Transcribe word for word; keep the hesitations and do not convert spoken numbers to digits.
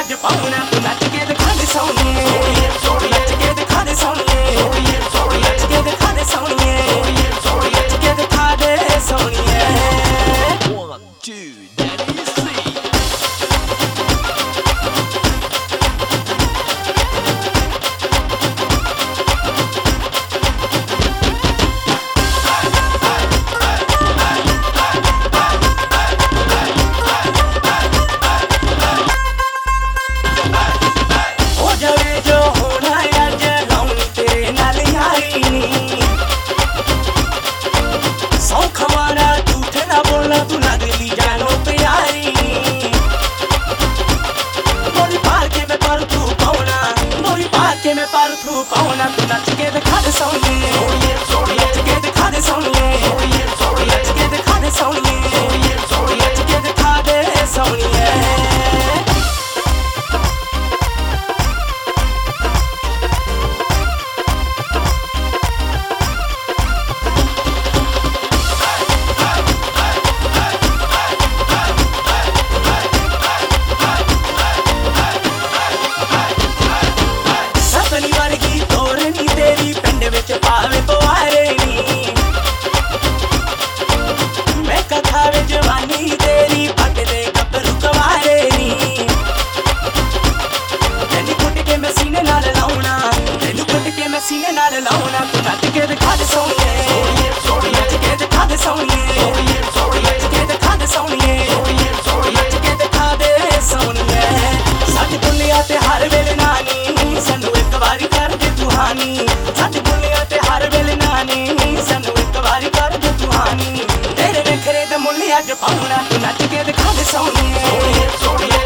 ਅੱਜ ਪਾਉਣਾ ਤੂੰ ਨੱਚ ਕੇ ਦਿਖਾ ਦੇ ਸੋਹਣੀਏ ਨੱਚ ਕੇ ਦਿਖਾ ਦੇ ਸੋਹਣੀਏ ਨੱਚ ਕੇ ਦਿਖਾ ਦੇ ਸੋਹਣੀਏ ਨੱਚ ਕੇ ਦਿਖਾ ਦੇ ਸੋਹਣੀਏ One, two, daddy, see. तू लगली जानो प्यारी मोरी पार के मैं पर तू पाऊना मोरी पार के मैं पर तू पाऊना तू नच के दिखा दे सोहणीए नच के दिखा दे सोहणीए नच के दिखा दे सोहणीए नच के दिखा दे सोहणीए पावे पवारे नी मैं कथावे जवानी तेरी पट दे गबरू कवारे नी तेनू कुट के मैं सीने नाल लाउना तेनू कुट के मैं सीने नाल लाउना तू नच के दिखा दे सोहणीए नच के दिखा दे सोहणीए नच के दिखा दे सोहणीए नच के दिखा दे सोहणीए सच दुनिया ते हर वेले नानी सानू एक वारी कर दे तू हानी सच दुनिया ते हर वेले नानी सानू एक वारी कर दे तू हानी तेरे नखरे दे मुल्ल अज पाउणा तू नच के दिखा दे सोहणीए